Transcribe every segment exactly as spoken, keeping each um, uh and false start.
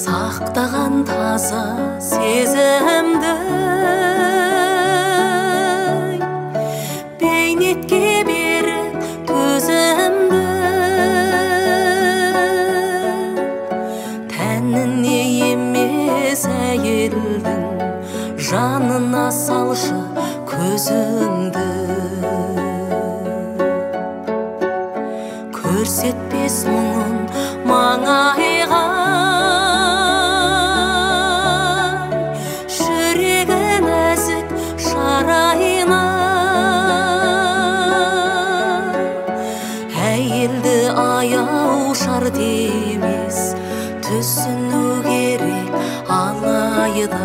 сақтаған таза сезімді бейнетке беріп төзімді тәніне емес әйелдің жанына салшы көзіңді көрсетпес мұңын маңайға жүрегі нәзік шарайына әйелді аяу шарт емес түсіну керек алайда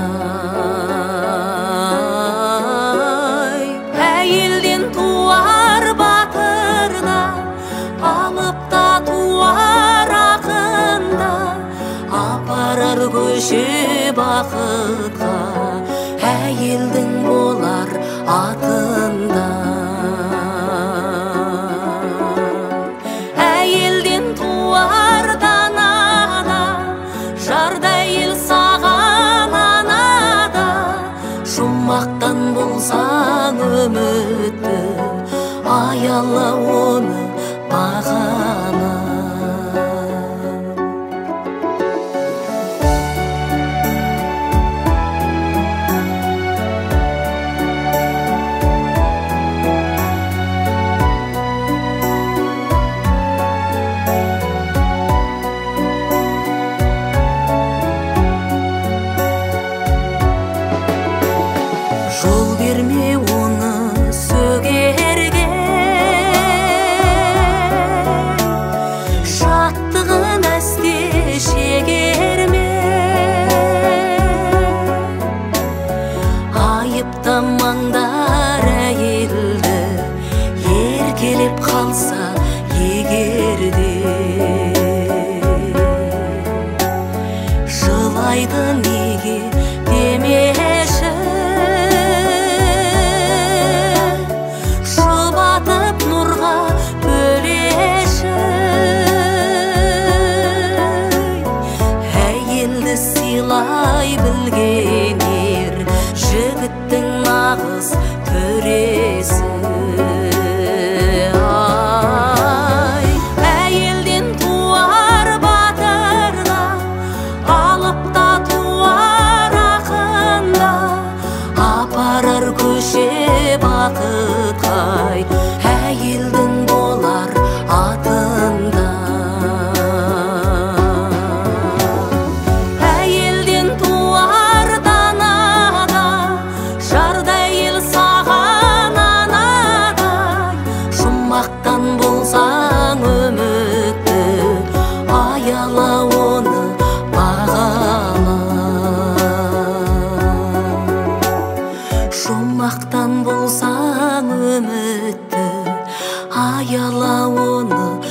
әйелден туар батырда алып та туар ақында апарар көше бақытқа әйелдің болар атында әйелден туар данада жарда ел саған анада жұмақтан болсаң үмітті аяла оны бағана жол берме оны сөгерге шаттығын әсте шегерме айыптамаңдар әйелді еркелеп қалса егерде жылайды неге демеші жұбатып нұрға бөлеші әйелді сыйлай білген ер жігіттің нағыз төресі ай әйелден туар батырда алып та туар ақында апарар көше бақытқа әйелдің болар атында әйелден туар данада жарда ел саған анадай жұмақтан болсаң үмітті аяла оны бағала жұмақтан болсаң үмітті аяла оны